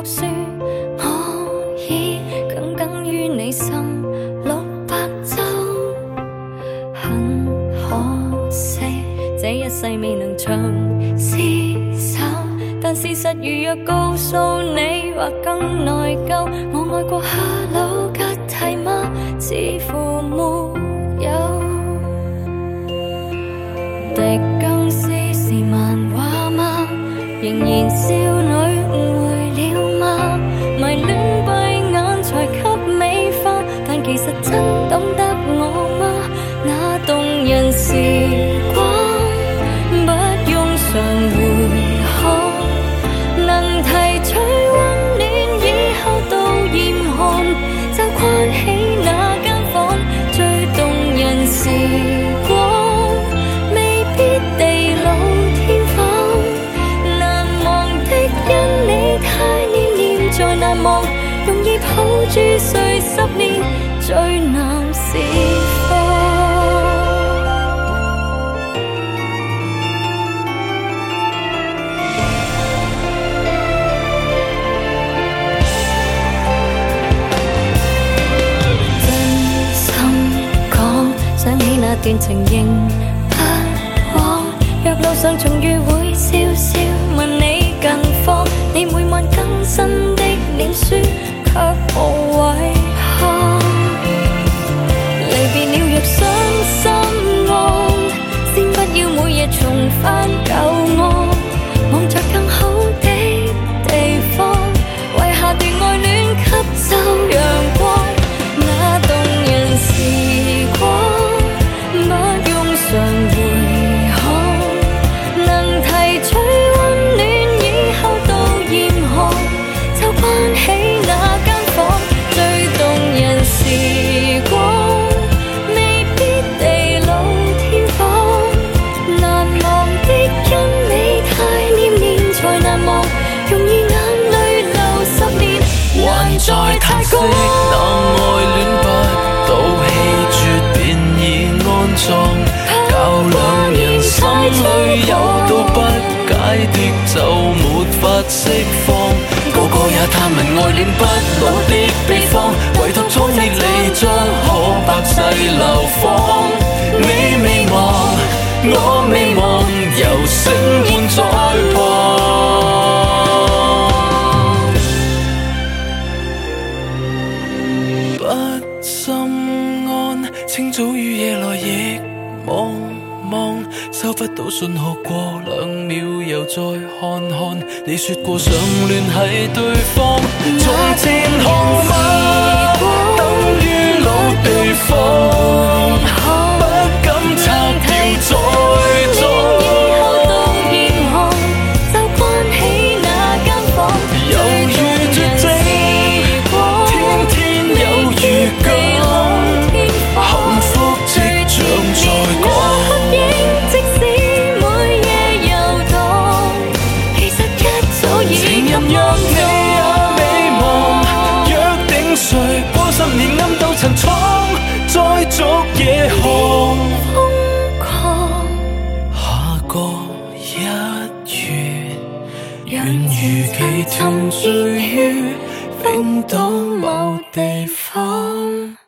说我已耿耿于你心600周，很可惜这一世未能长厮守，但事实如若告诉你，或更内疚。我爱过 Hello 吉蒂嗎？似乎沒有。狄更斯是漫畫嗎？仍然少女誤會了嗎？迷戀閉眼才給美化，但其實真懂得我嗎？那動人時光不用常回看，能提取溫暖以後到嚴寒，就關起那間房。最動人時光未必地老天荒，難忘的因你太念念在難忘，容易抱住睡10年最難釋放。想起那段情形不枉，若路上重遇會笑笑問你近況，你每晚更新的臉書卻無遺憾。離別了若傷心案，先不要每夜重返舊愛，望着更好的地方，為下段愛戀吸收陽光。那動人時光不用常回看，能提取溫暖以後到嚴寒，就關起那間房。最動人時光未必地老天荒，難忘的因你太念念才難忘，容易眼淚流10年還在太高。 那愛戀不到氣絕便已安葬，教兩人心裏有道不解的就沒法釋放，個個也探問愛戀不老的秘方，唯獨創意你將可百世流芳。你未忘，我未忘，由星換再旁。不心安，清早與夜來亦茫茫，收不到信號過2秒又再看看，你說過想聯繫對方，從前號碼等於老地方，不敢拆掉再裝。10年暗鬥陳倉，再續夜航瘋狂。下個1月，願如期沉醉於冰島某地方。